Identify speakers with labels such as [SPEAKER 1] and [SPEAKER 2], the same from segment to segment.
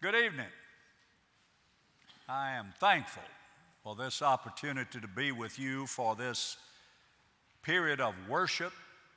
[SPEAKER 1] Good evening. I am thankful for this opportunity to be with you for this period of worship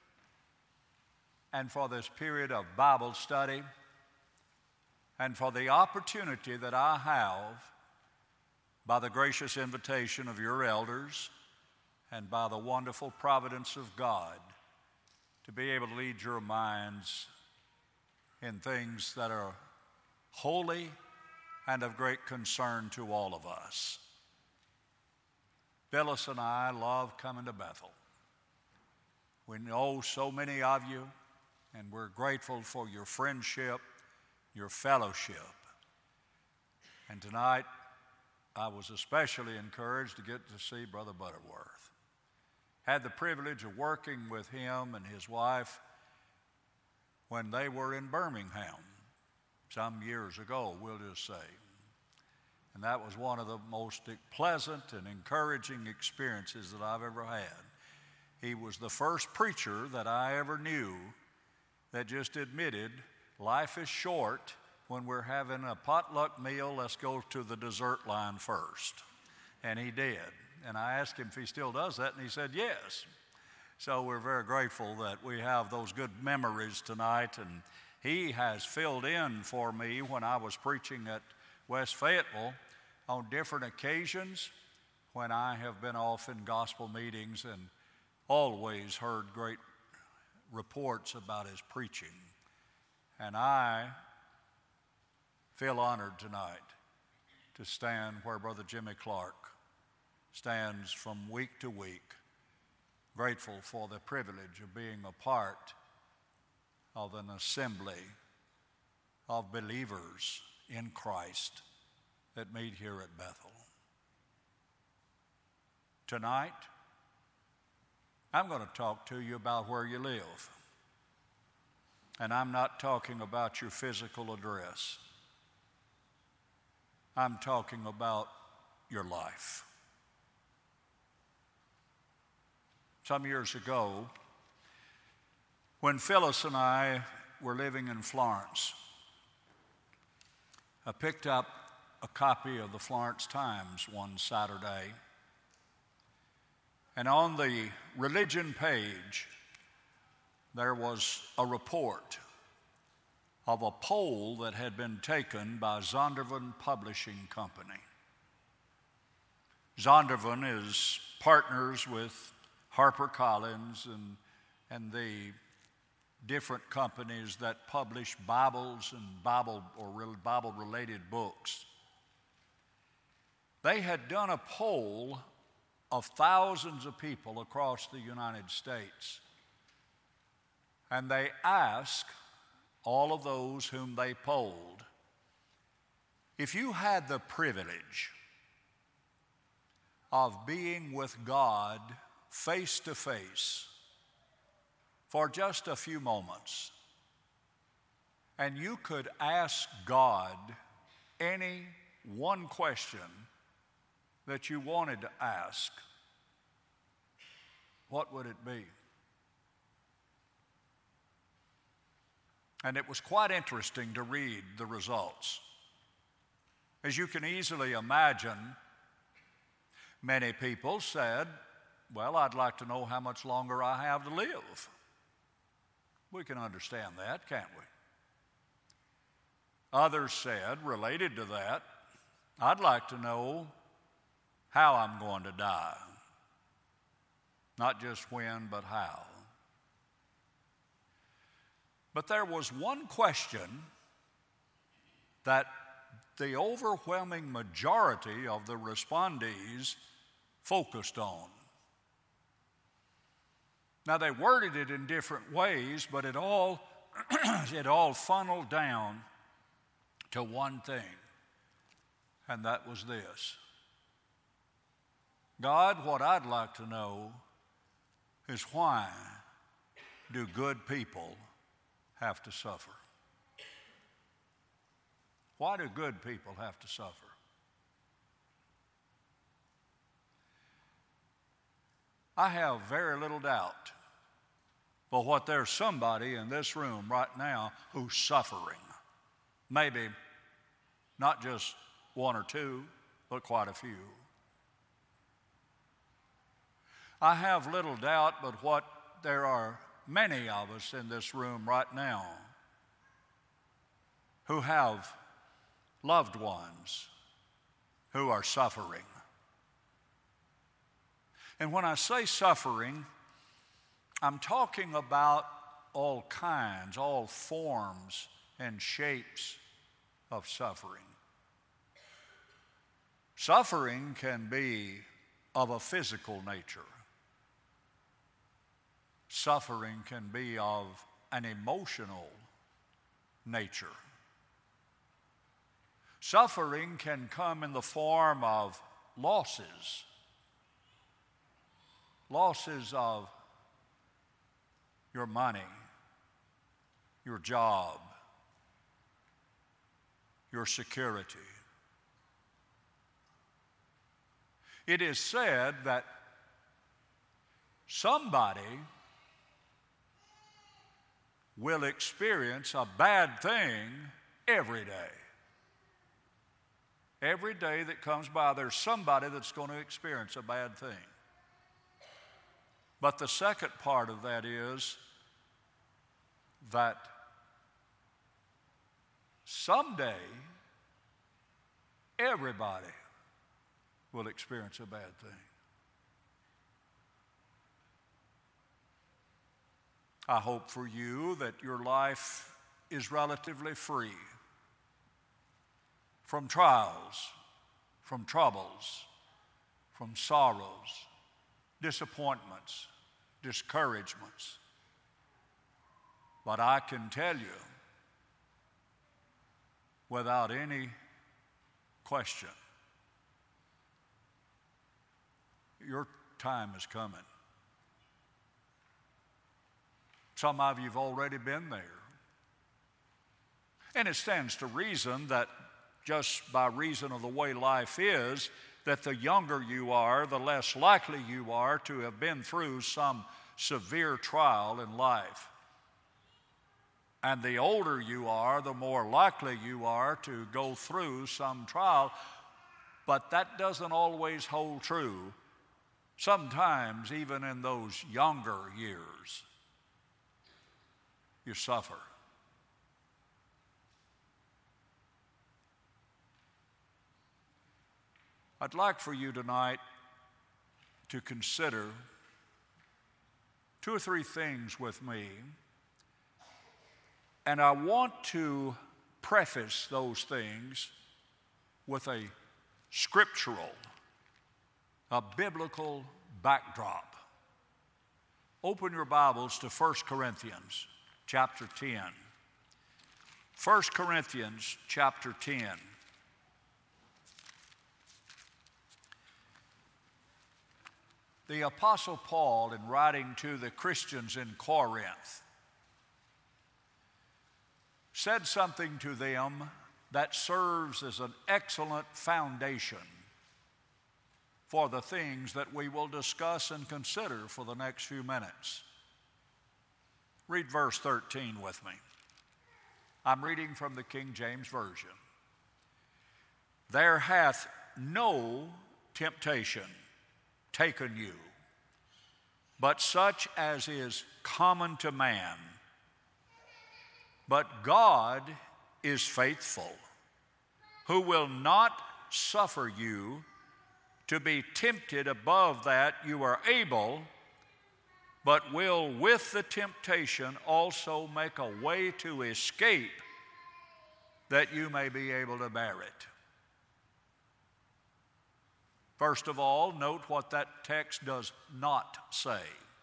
[SPEAKER 1] and for this period of Bible study and for the opportunity that I have by the gracious invitation of your elders and by the wonderful providence of God to be able to lead your minds in things that are holy and of great concern to all of us. Phyllis and I love coming to Bethel. We know so many of you, and we're grateful for your friendship, your fellowship. And tonight, I was especially encouraged to get to see Brother Butterworth. Had the privilege of working with him and his wife when they were in Birmingham some years ago, we'll just say. And that was one of the most pleasant and encouraging experiences that I've ever had. He was the first preacher that I ever knew that just admitted life is short. When we're having a potluck meal, let's go to the dessert line first. And he did. And I asked him if he still does that, and he said yes. So we're very grateful that we have those good memories tonight. And he has filled in for me when I was preaching at West Fayetteville on different occasions when I have been off in gospel meetings and always heard great reports about his preaching. And I feel honored tonight to stand where Brother Jimmy Clark stands from week to week, grateful for the privilege of being a part of an assembly of believers in Christ that meet here at Bethel. Tonight, I'm going to talk to you about where you live. And I'm not talking about your physical address. I'm talking about your life. Some years ago, when Phyllis and I were living in Florence, I picked up a copy of the Florence Times one Saturday, and on the religion page, there was a report of a poll that had been taken by Zondervan Publishing Company. Zondervan is partners with HarperCollins and the different companies that publish Bibles and Bible-related books. They had done a poll of thousands of people across the United States, and they asked all of those whom they polled, if you had the privilege of being with God face to face for just a few moments, and you could ask God any one question that you wanted to ask, what would it be? And it was quite interesting to read the results. As you can easily imagine, many people said, well, I'd like to know how much longer I have to live. We can understand that, can't we? Others said, related to that, I'd like to know how I'm going to die. Not just when, but how. But there was one question that the overwhelming majority of the respondees focused on. Now, they worded it in different ways, but it all funneled down to one thing, and that was this. God, what I'd like to know is why do good people have to suffer? Why do good people have to suffer? I have very little doubt but what there's somebody in this room right now who's suffering. Maybe not just one or two, but quite a few. I have little doubt but there are many of us in this room right now who have loved ones who are suffering. And when I say suffering, I'm talking about all kinds, all forms and shapes of suffering. Suffering can be of a physical nature. Suffering can be of an emotional nature. Suffering can come in the form of losses. Losses of your money, your job, your security. It is said that somebody will experience a bad thing every day. Every day that comes by, there's somebody that's going to experience a bad thing. But the second part of that is that someday everybody will experience a bad thing. I hope for you that your life is relatively free from trials, from troubles, from sorrows, disappointments, discouragements. But I can tell you, without any question, your time is coming. Some of you have already been there. And it stands to reason that just by reason of the way life is, that the younger you are, the less likely you are to have been through some severe trial in life. And the older you are, the more likely you are to go through some trial. But that doesn't always hold true. Sometimes, even in those younger years, you suffer. I'd like for you tonight to consider two or three things with me, and I want to preface those things with a scriptural, a biblical backdrop. Open your Bibles to 1 Corinthians chapter 10. 1 Corinthians chapter 10. The Apostle Paul, in writing to the Christians in Corinth, said something to them that serves as an excellent foundation for the things that we will discuss and consider for the next few minutes. Read verse 13 with me. I'm reading from the King James Version. There hath no temptation taken you, but such as is common to man. But God is faithful, who will not suffer you to be tempted above that you are able, but will with the temptation also make a way to escape, that you may be able to bear it. First of all, note what that text does not say.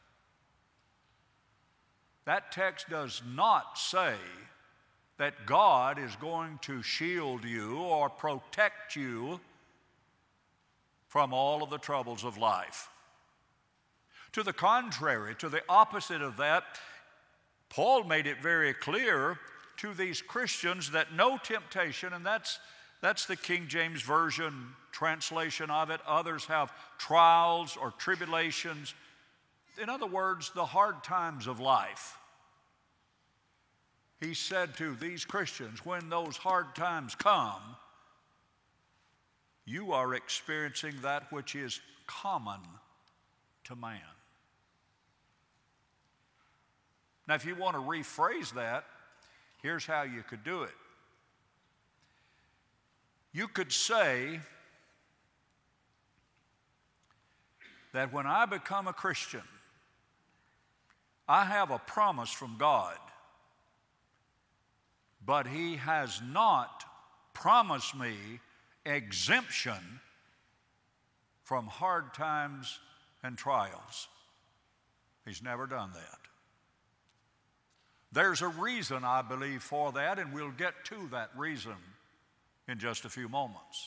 [SPEAKER 1] That text does not say that God is going to shield you or protect you from all of the troubles of life. To the contrary, to the opposite of that, Paul made it very clear to these Christians that no temptation, and that's the King James Version translation of it. Others have trials or tribulations. In other words, the hard times of life. He said to these Christians, when those hard times come, you are experiencing that which is common to man. Now, if you want to rephrase that, here's how you could do it. You could say that when I become a Christian, I have a promise from God, but He has not promised me exemption from hard times and trials. He's never done that. There's a reason, I believe, for that, and we'll get to that reason in just a few moments.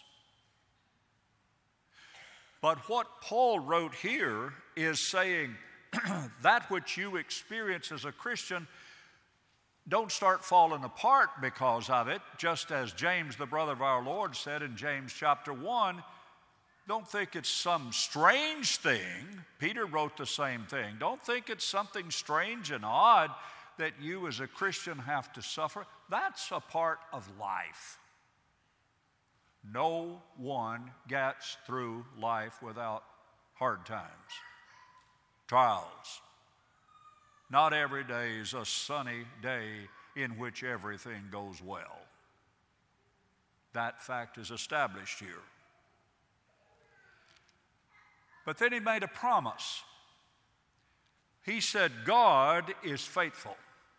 [SPEAKER 1] But what Paul wrote here is saying that which you experience as a Christian, don't start falling apart because of it. Just as James, the brother of our Lord, said in James chapter 1, don't think it's some strange thing. Peter wrote the same thing. Don't think it's something strange and odd that you as a Christian have to suffer. That's a part of life. No one gets through life without hard times, trials. Not every day is a sunny day in which everything goes well. That fact is established here. But then he made a promise. He said, God is faithful.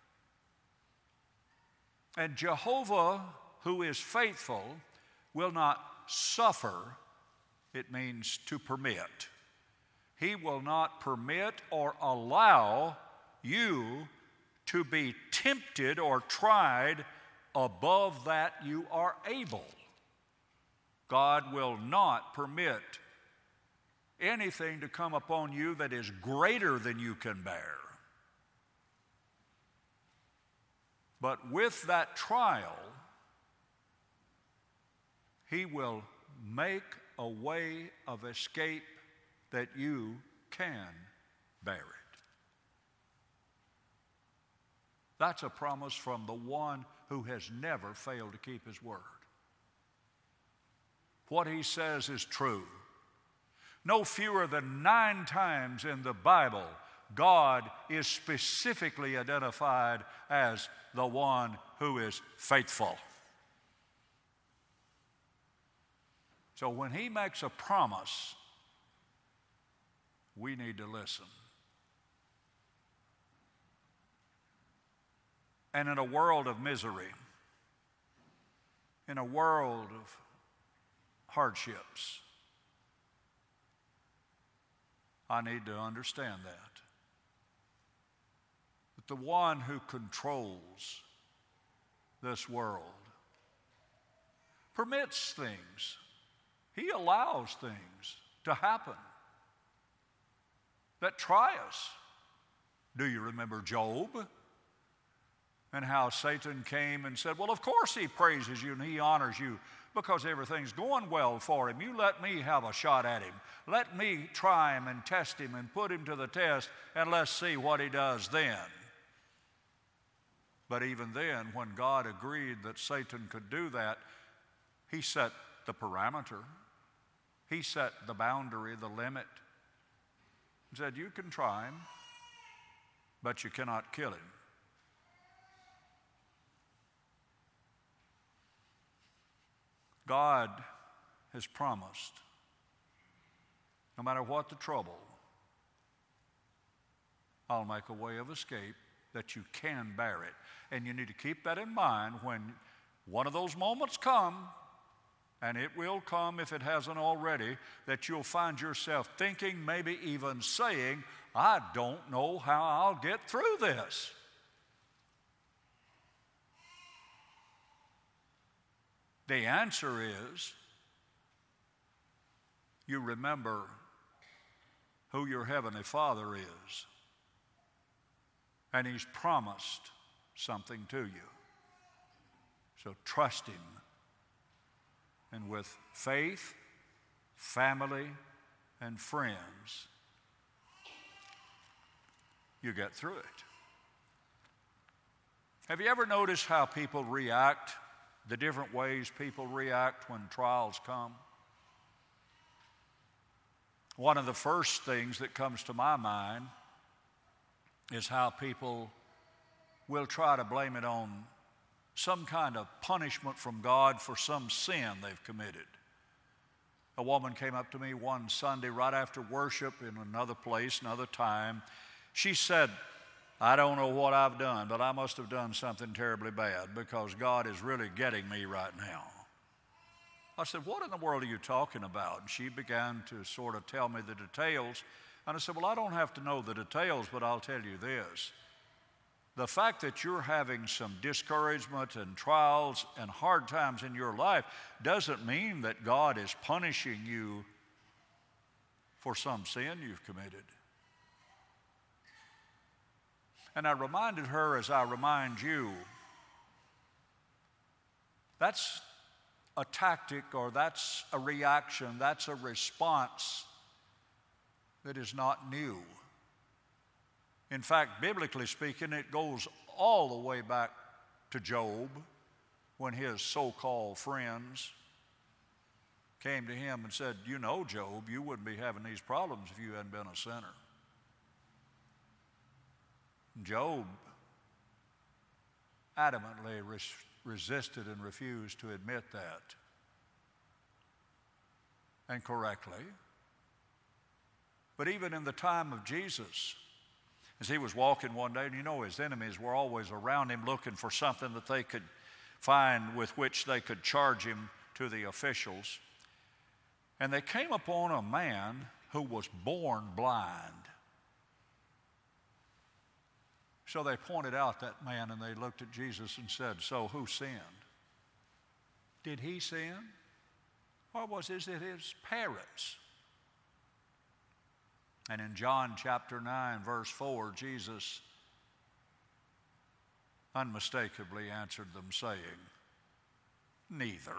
[SPEAKER 1] And Jehovah, who is faithful, will not suffer, it means to permit. He will not permit or allow you to be tempted or tried above that you are able. God will not permit anything to come upon you that is greater than you can bear. But with that trial, He will make a way of escape that you can bear it. That's a promise from the one who has never failed to keep His word. What He says is true. No fewer than 9 times in the Bible, God is specifically identified as the one who is faithful. So when He makes a promise, we need to listen. And in a world of misery, in a world of hardships, I need to understand that the one who controls this world permits things. He allows things to happen that try us. Do you remember Job? And how Satan came and said, well, of course he praises you and he honors you because everything's going well for him. You let me have a shot at him. Let me try him and test him and put him to the test, and let's see what he does then. But even then, when God agreed that Satan could do that, He set the parameter. He set the boundary, the limit. He said, you can try him, but you cannot kill him. God has promised, no matter what the trouble, I'll make a way of escape that you can bear it. And you need to keep that in mind when one of those moments come, and it will come if it hasn't already, that you'll find yourself thinking, maybe even saying, I don't know how I'll get through this. The answer is, you remember who your Heavenly Father is, and He's promised something to you. So trust Him. And with faith, family, and friends, you get through it. Have you ever noticed how people react, the different ways people react when trials come? One of the first things that comes to my mind is how people will try to blame it on some kind of punishment from God for some sin they've committed. A woman came up to me one Sunday right after worship in another place, another time. She said, I don't know what I've done, but I must have done something terribly bad because God is really getting me right now. I said, what in the world are you talking about? And she began to sort of tell me the details. And I said, well, I don't have to know the details, but I'll tell you this. The fact that you're having some discouragement and trials and hard times in your life doesn't mean that God is punishing you for some sin you've committed. And I reminded her, as I remind you, that's a tactic, or that's a reaction, that's a response that is not new. In fact, biblically speaking, it goes all the way back to Job, when his so-called friends came to him and said, you know, Job, you wouldn't be having these problems if you hadn't been a sinner. Job adamantly resisted and refused to admit that, and correctly. But even in the time of Jesus, as he was walking one day, and you know his enemies were always around him looking for something that they could find with which they could charge him to the officials. And they came upon a man who was born blind. So they pointed out that man, and they looked at Jesus and said, so who sinned? Did he sin? Or was it his parents? And in John chapter 9, verse 4, Jesus unmistakably answered them, saying, neither.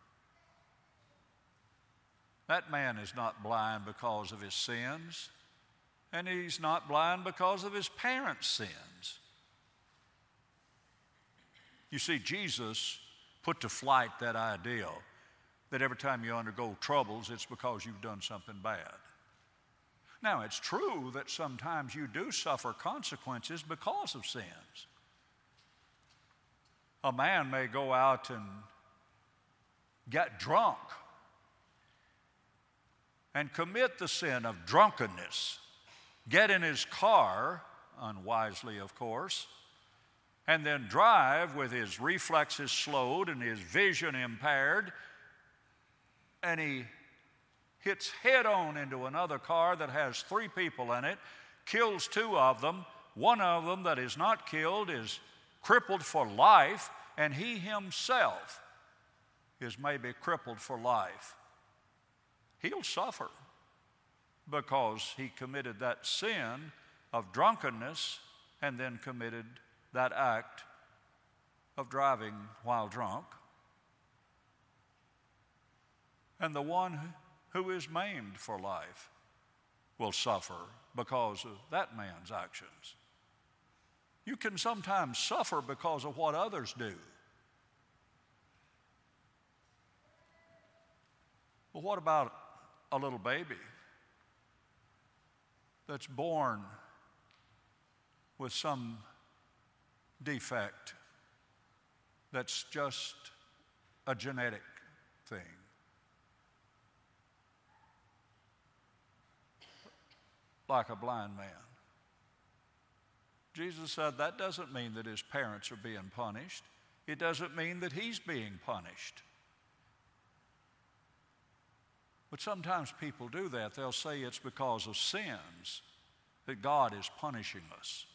[SPEAKER 1] That man is not blind because of his sins, and he's not blind because of his parents' sins. You see, Jesus put to flight that idea that every time you undergo troubles, it's because you've done something bad. Now, it's true that sometimes you do suffer consequences because of sins. A man may go out and get drunk and commit the sin of drunkenness, get in his car, unwisely of course, and then drive with his reflexes slowed and his vision impaired, and he hits head on into another car that has 3 people in it, kills 2 of them. One of them that is not killed is crippled for life, and he himself is maybe crippled for life. He'll suffer because he committed that sin of drunkenness and then committed that act of driving while drunk. And the one who is maimed for life will suffer because of that man's actions. You can sometimes suffer because of what others do. Well, what about a little baby that's born with some defect that's just a genetic thing? Like a blind man. Jesus said that doesn't mean that his parents are being punished. It doesn't mean that he's being punished. But sometimes people do that. They'll say it's because of sins that God is punishing us.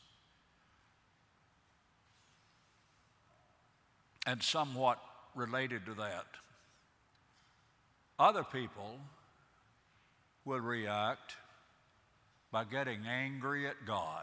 [SPEAKER 1] And somewhat related to that, other people will react by getting angry at God.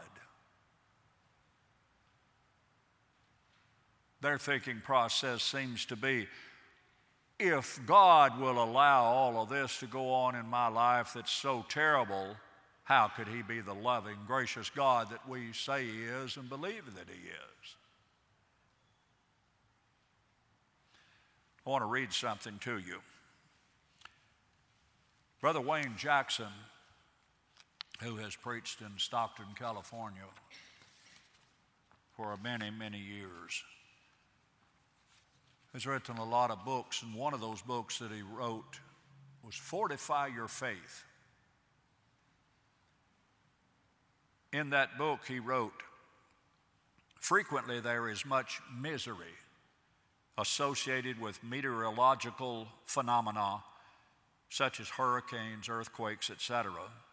[SPEAKER 1] Their thinking process seems to be, if God will allow all of this to go on in my life that's so terrible, how could he be the loving, gracious God that we say he is and believe that he is? I want to read something to you. Brother Wayne Jackson who has preached in Stockton, California for many, many years. He's written a lot of books, and one of those books that he wrote was Fortify Your Faith. In that book, he wrote, frequently there is much misery associated with meteorological phenomena such as hurricanes, earthquakes, etc.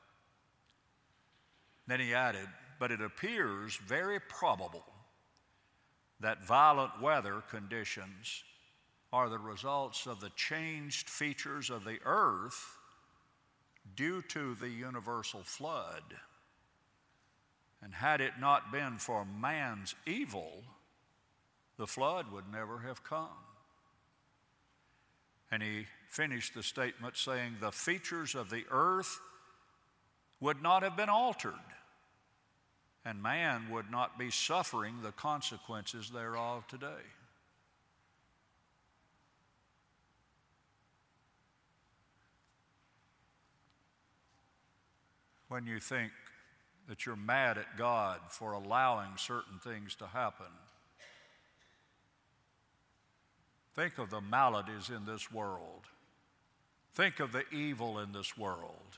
[SPEAKER 1] Then he added, but it appears very probable that violent weather conditions are the results of the changed features of the earth due to the universal flood. And had it not been for man's evil, the flood would never have come. And he finished the statement saying, the features of the earth would not have been altered, and man would not be suffering the consequences thereof today. When you think that you're mad at God for allowing certain things to happen, think of the maladies in this world. Think of the evil in this world.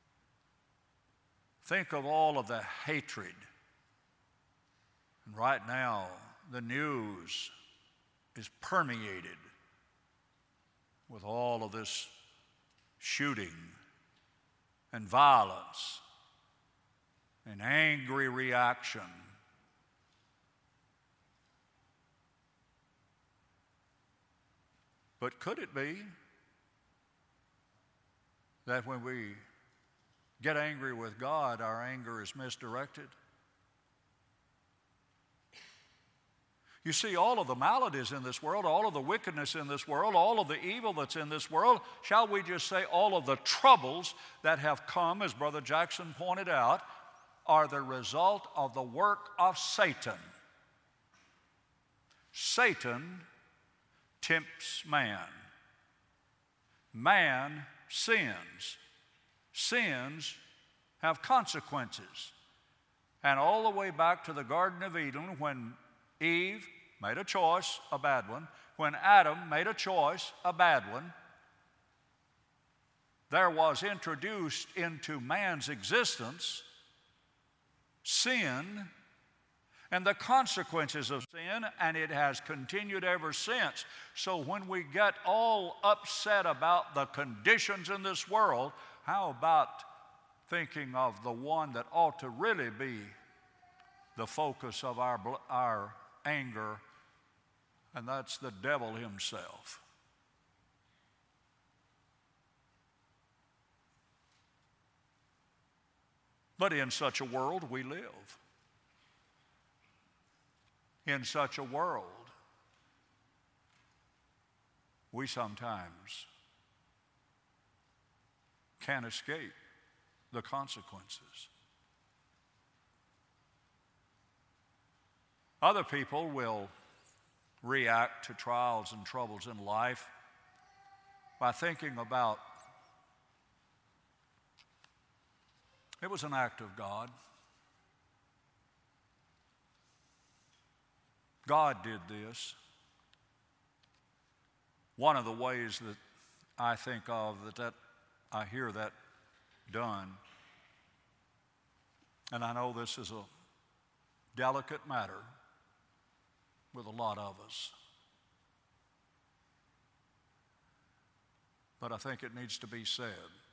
[SPEAKER 1] Think of all of the hatred. And right now, the news is permeated with all of this shooting and violence and angry reaction. But could it be that when we get angry with God, our anger is misdirected? You see, all of the maladies in this world, all of the wickedness in this world, all of the evil that's in this world, shall we just say all of the troubles that have come, as Brother Jackson pointed out, are the result of the work of Satan. Satan tempts man. Man sins. Sins have consequences. And all the way back to the Garden of Eden, when Eve made a choice, a bad one, when Adam made a choice, a bad one, there was introduced into man's existence sin and the consequences of sin, and it has continued ever since. So when we get all upset about the conditions in this world, how about thinking of the one that ought to really be the focus of our anger, and that's the devil himself. But in such a world we live. In such a world, we sometimes can't escape the consequences. Other people will react to trials and troubles in life by thinking about, it was an act of God. God did this. One of the ways that I think of that I hear that done, and I know this is a delicate matter with a lot of us, but I think it needs to be said.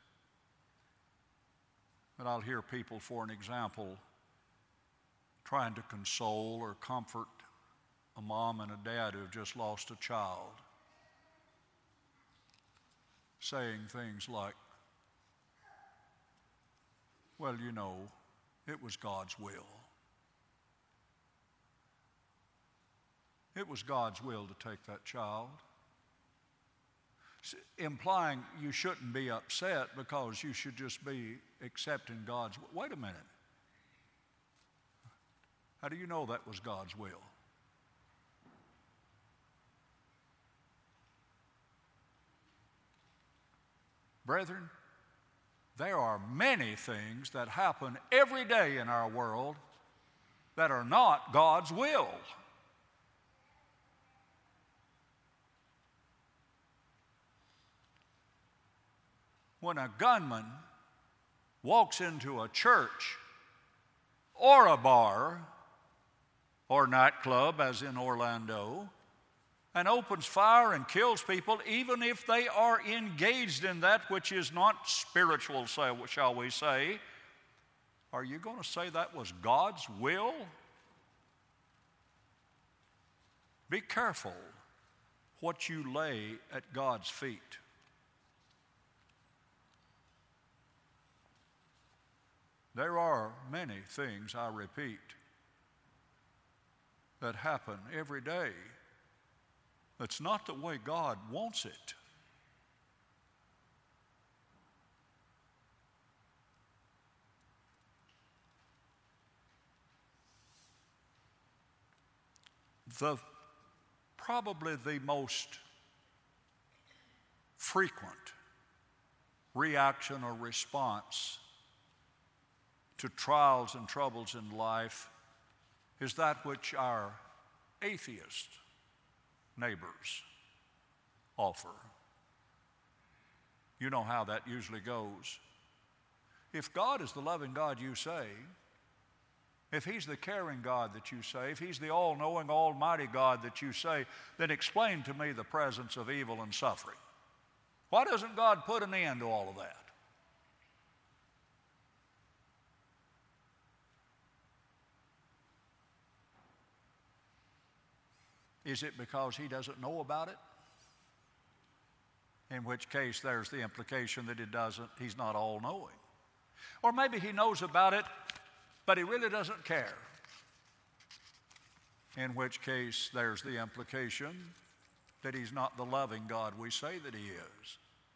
[SPEAKER 1] But I'll hear people, for an example, trying to console or comfort a mom and a dad who have just lost a child, saying things like, well, you know, it was God's will. It was God's will to take that child. Implying you shouldn't be upset because you should just be accepting God's will. Wait a minute. How do you know that was God's will? Brethren, there are many things that happen every day in our world that are not God's will. When a gunman walks into a church or a bar or nightclub, as in Orlando, and opens fire and kills people, even if they are engaged in that which is not spiritual, shall we say, are you going to say that was God's will? Be careful what you lay at God's feet. There are many things, I repeat, that happen every day that's not the way God wants it. Probably the most frequent reaction or response to trials and troubles in life is that which our atheist neighbors offer. You know how that usually goes. If God is the loving God you say, if He's the caring God that you say, if He's the all-knowing, almighty God that you say, then explain to me the presence of evil and suffering. Why doesn't God put an end to all of that? Is it because He doesn't know about it? In which case there's the implication that He's not all-knowing. Or maybe He knows about it, but He really doesn't care. In which case there's the implication that He's not the loving God we say that He is.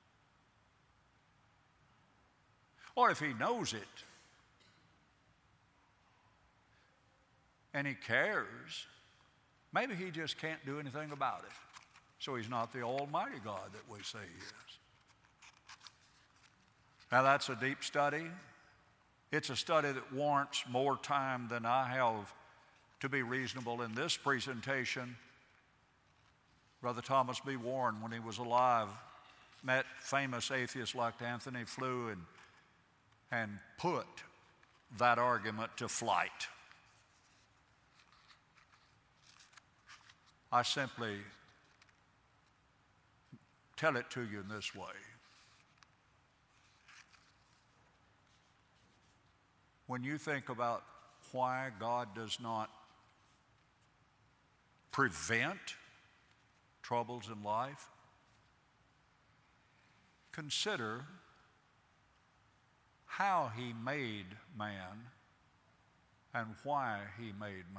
[SPEAKER 1] Or if He knows it and He cares, maybe He just can't do anything about it. So He's not the almighty God that we say He is. Now that's a deep study. It's a study that warrants more time than I have to be reasonable in this presentation. Brother Thomas B. Warren, when he was alive, met famous atheists like Anthony Flew and put that argument to flight. I simply tell it to you in this way. When you think about why God does not prevent troubles in life, consider how He made man and why He made man.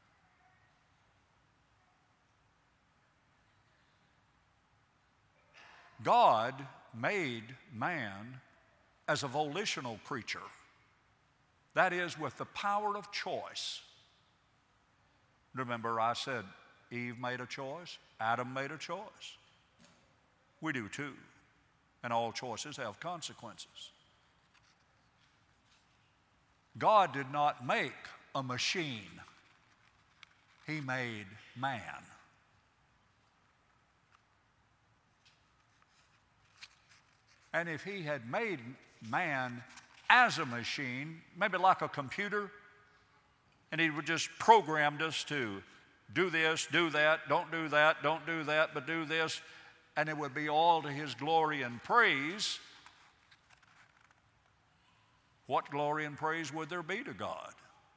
[SPEAKER 1] God made man as a volitional creature. That is, with the power of choice. Remember, I said Eve made a choice, Adam made a choice. We do too. And all choices have consequences. God did not make a machine. He made man. And if He had made man as a machine, maybe like a computer, and He would just programmed us to do this, do that, don't do that, but do this, and it would be all to His glory and praise, what glory and praise would there be to God?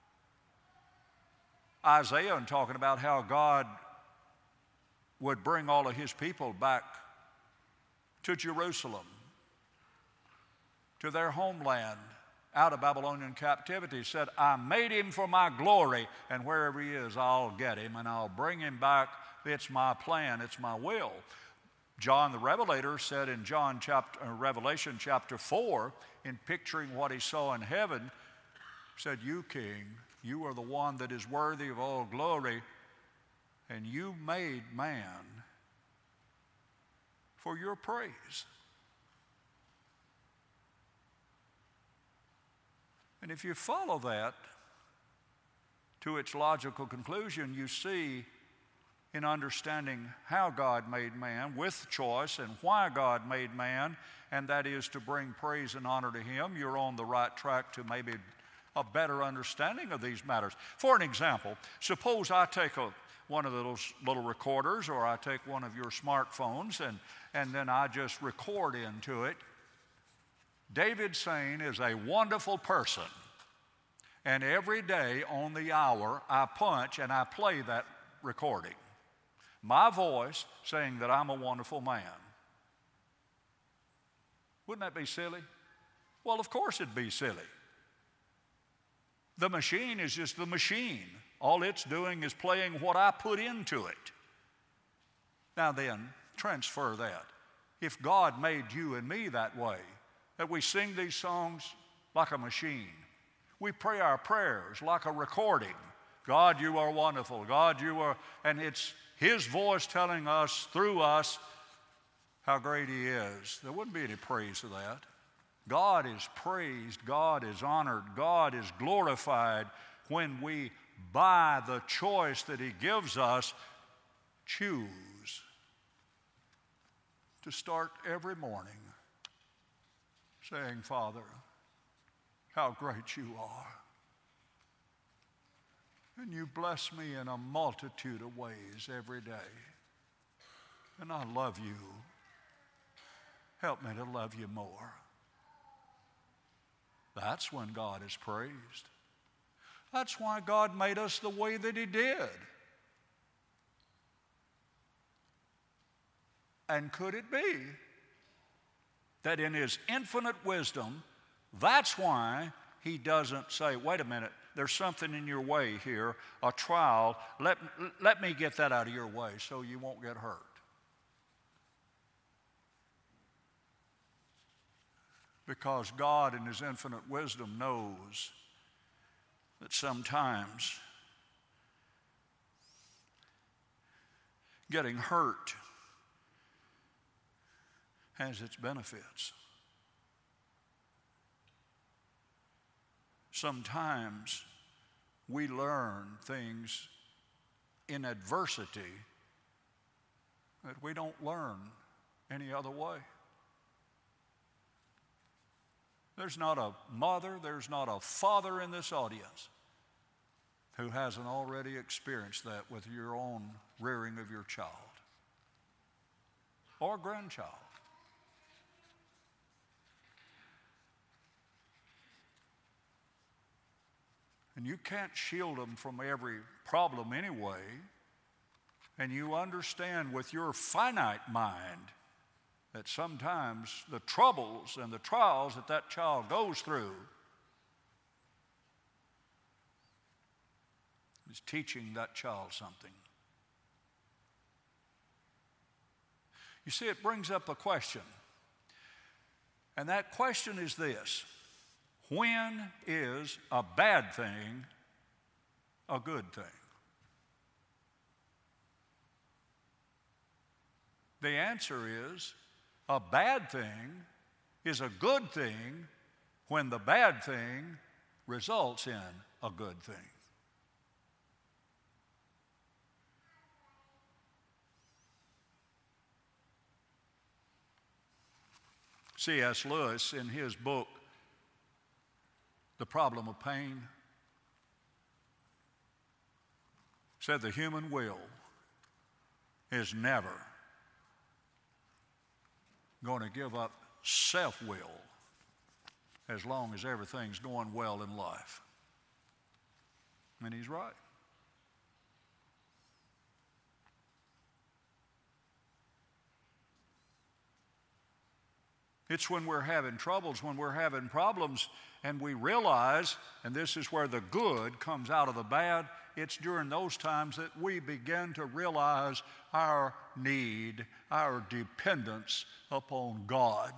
[SPEAKER 1] Isaiah, talking about how God would bring all of His people back to Jerusalem, to their homeland, out of Babylonian captivity, said, I made Him for my glory, and wherever He is, I'll get Him, and I'll bring Him back. It's my plan, it's my will. John the Revelator said in Revelation chapter 4, in picturing what he saw in heaven, said, You, King, you are the one that is worthy of all glory, and you made man for your praise. And if you follow that to its logical conclusion, you see in understanding how God made man with choice and why God made man, and that is to bring praise and honor to Him, you're on the right track to maybe a better understanding of these matters. For an example, suppose I take one of those little recorders, or I take one of your smartphones, and then I just record into it, David Sain is a wonderful person. And every day on the hour, I punch and I play that recording. My voice saying that I'm a wonderful man. Wouldn't that be silly? Well, of course it'd be silly. The machine is just the machine. All it's doing is playing what I put into it. Now then, transfer that. If God made you and me that way, that we sing these songs like a machine, we pray our prayers like a recording. God, you are wonderful. God, you are, and it's His voice telling us through us how great He is. There wouldn't be any praise to that. God is praised, God is honored, God is glorified when we, by the choice that He gives us, choose to start every morning saying, Father, how great you are. And you bless me in a multitude of ways every day. And I love you. Help me to love you more. That's when God is praised. That's why God made us the way that He did. And could it be that in His infinite wisdom, that's why He doesn't say, wait a minute, there's something in your way here, a trial, let me get that out of your way so you won't get hurt. Because God in His infinite wisdom knows that sometimes getting hurt has its benefits. Sometimes we learn things in adversity that we don't learn any other way. There's not a mother, there's not a father in this audience who hasn't already experienced that with your own rearing of your child or grandchild. And you can't shield them from every problem anyway. And you understand with your finite mind that sometimes the troubles and the trials that that child goes through is teaching that child something. You see, it brings up a question. And that question is this: when is a bad thing a good thing? The answer is a bad thing is a good thing when the bad thing results in a good thing. C.S. Lewis, in his book, The Problem of Pain, said the human will is never going to give up self-will as long as everything's going well in life. And he's right. It's when we're having troubles, when we're having problems, and we realize, and this is where the good comes out of the bad, it's during those times that we begin to realize our need, our dependence upon God.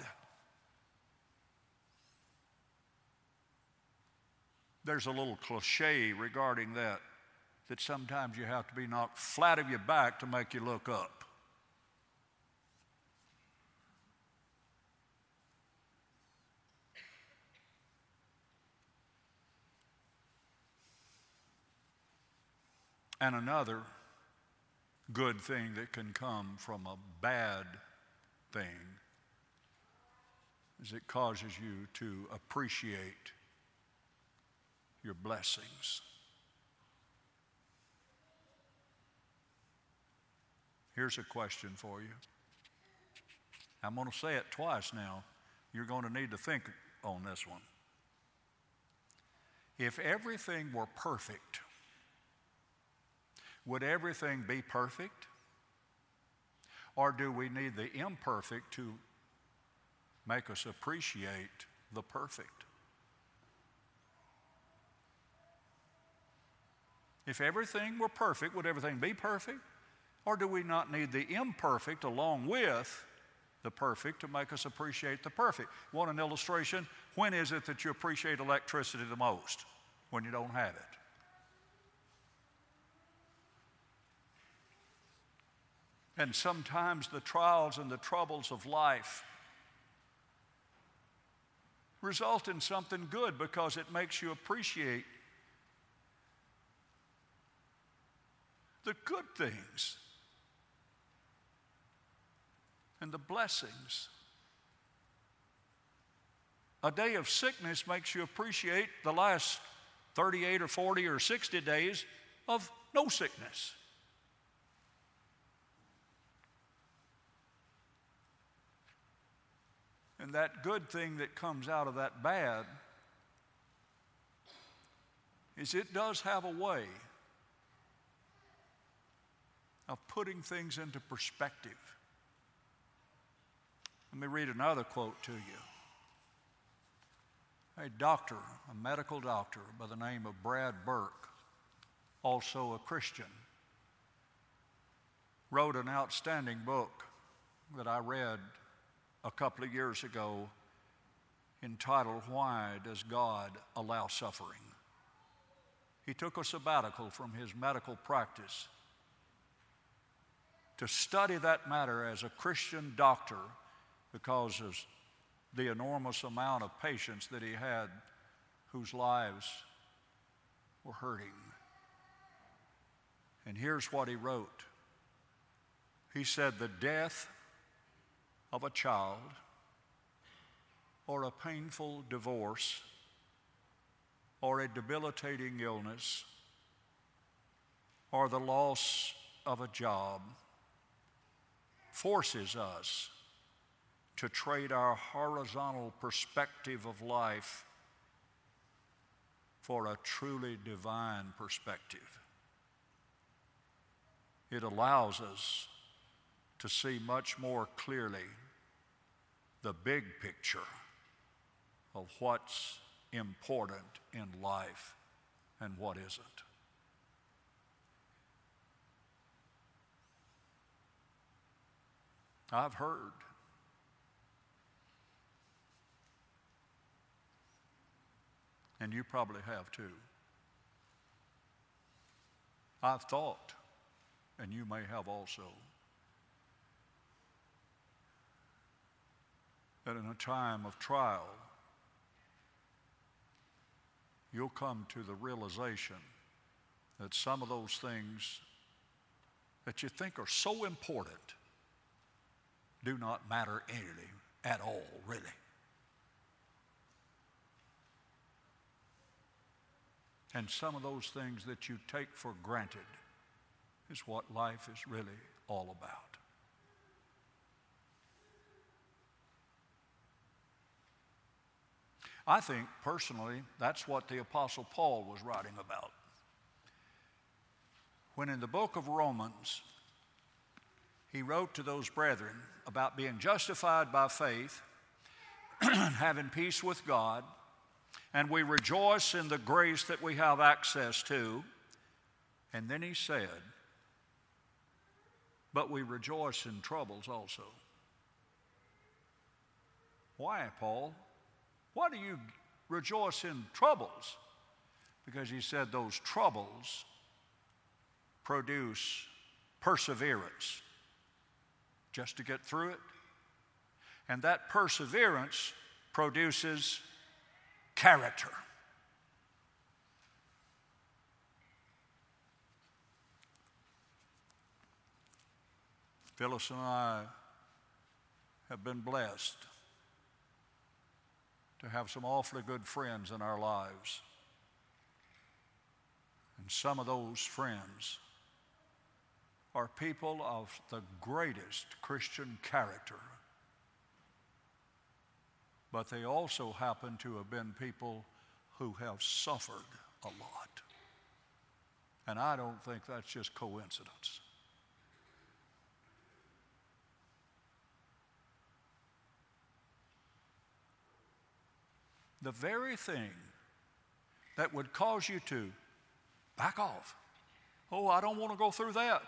[SPEAKER 1] There's a little cliche regarding that sometimes you have to be knocked flat of your back to make you look up. And another good thing that can come from a bad thing is it causes you to appreciate your blessings. Here's a question for you. I'm going to say it twice now. You're going to need to think on this one. If everything were perfect, would everything be perfect? Or do we need the imperfect to make us appreciate the perfect? If everything were perfect, would everything be perfect? Or do we not need the imperfect along with the perfect to make us appreciate the perfect? Want an illustration? When is it that you appreciate electricity the most? When you don't have it. And sometimes the trials and the troubles of life result in something good because it makes you appreciate the good things and the blessings. A day of sickness makes you appreciate the last 38 or 40 or 60 days of no sickness. And that good thing that comes out of that bad is it does have a way of putting things into perspective. Let me read another quote to you. A doctor, a medical doctor by the name of Brad Burke, also a Christian, wrote an outstanding book that I read a couple of years ago entitled, Why Does God Allow Suffering? He took a sabbatical from his medical practice to study that matter as a Christian doctor because of the enormous amount of patients that he had whose lives were hurting. And here's what he wrote. He said, the death of a child or a painful divorce or a debilitating illness or the loss of a job forces us to trade our horizontal perspective of life for a truly divine perspective. It allows us to see much more clearly the big picture of what's important in life and what isn't. I've heard and you probably have too. I've thought, and you may have also, that in a time of trial, you'll come to the realization that some of those things that you think are so important do not matter anything at all, really. And some of those things that you take for granted is what life is really all about. I think, personally, that's what the Apostle Paul was writing about. When in the book of Romans, he wrote to those brethren about being justified by faith, having peace with God, and we rejoice in the grace that we have access to. And then he said, but we rejoice in troubles also. Why, Paul? Why do you rejoice in troubles? Because he said those troubles produce perseverance just to get through it. And that perseverance produces character. Phyllis and I have been blessed to have some awfully good friends in our lives. And some of those friends are people of the greatest Christian character. But they also happen to have been people who have suffered a lot. And I don't think that's just coincidence. The very thing that would cause you to back off, oh, I don't want to go through that,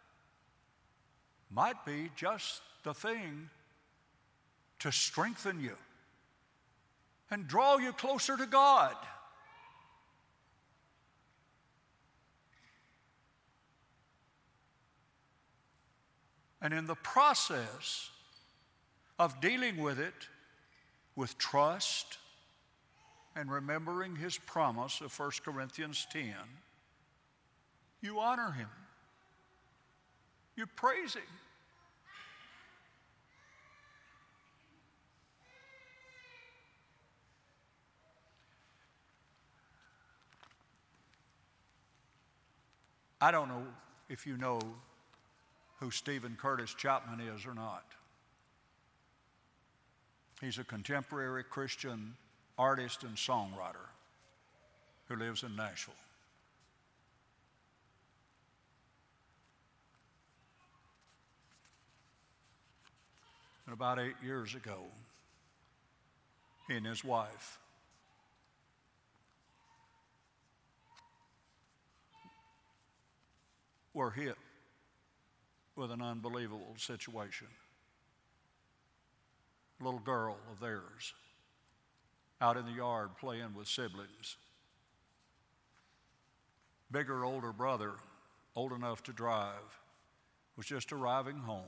[SPEAKER 1] might be just the thing to strengthen you and draw you closer to God. And in the process of dealing with it with trust and remembering his promise of 1 Corinthians 10, you honor him. You praise him. I don't know if you know who Stephen Curtis Chapman is or not. He's a contemporary Christian artist and songwriter who lives in Nashville. And about 8 years ago, he and his wife were hit with an unbelievable situation. A little girl of theirs out in the yard playing with siblings. Bigger, older brother, old enough to drive, was just arriving home.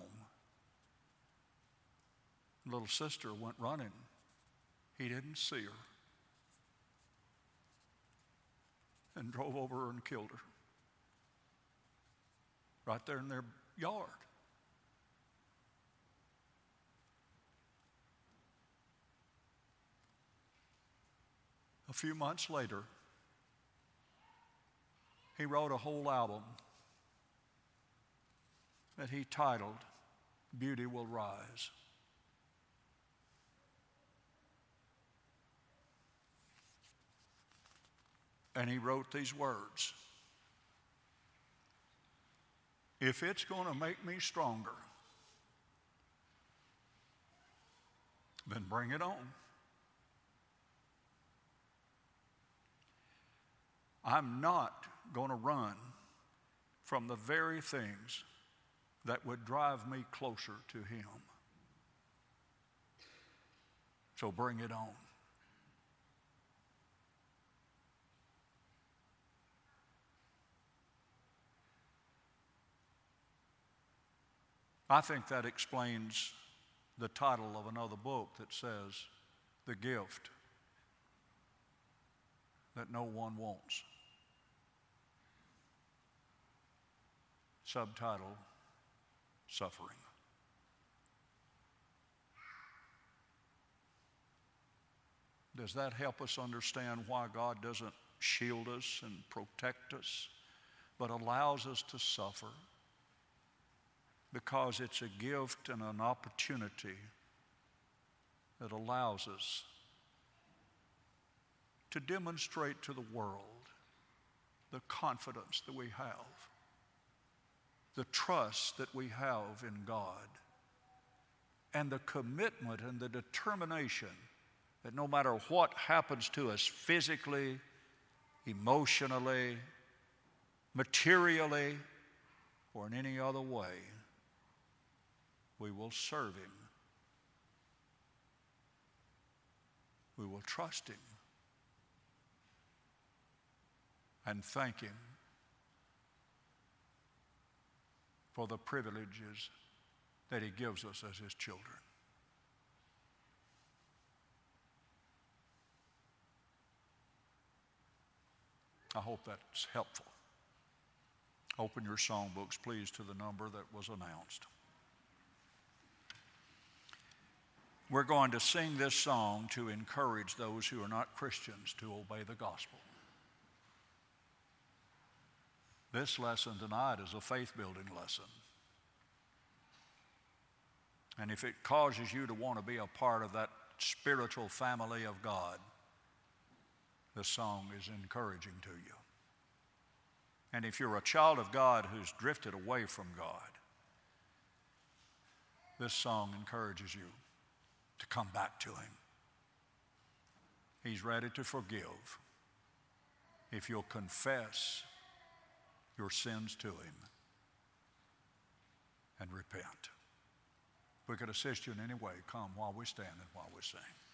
[SPEAKER 1] Little sister went running. He didn't see her and drove over her and killed her right there in their yard. A few months later, he wrote a whole album that he titled Beauty Will Rise. And he wrote these words: if it's going to make me stronger, then bring it on. I'm not going to run from the very things that would drive me closer to him. So bring it on. I think that explains the title of another book that says, The Gift That No One Wants. Subtitle, Suffering. Does that help us understand why God doesn't shield us and protect us, but allows us to suffer? Because it's a gift and an opportunity that allows us to demonstrate to the world the confidence that we have, the trust that we have in God, and the commitment and the determination that no matter what happens to us physically, emotionally, materially, or in any other way, we will serve him. We will trust him and thank him for the privileges that he gives us as his children. I hope that's helpful. Open your songbooks, please, to the number that was announced. we're going to sing this song to encourage those who are not Christians to obey the gospel. This lesson tonight is a faith-building lesson. And if it causes you to want to be a part of that spiritual family of God, this song is encouraging to you. And if you're a child of God who's drifted away from God, this song encourages you to come back to Him. He's ready to forgive if you'll confess your sins to Him and repent. If we could assist you in any way, come while we stand and while we sing.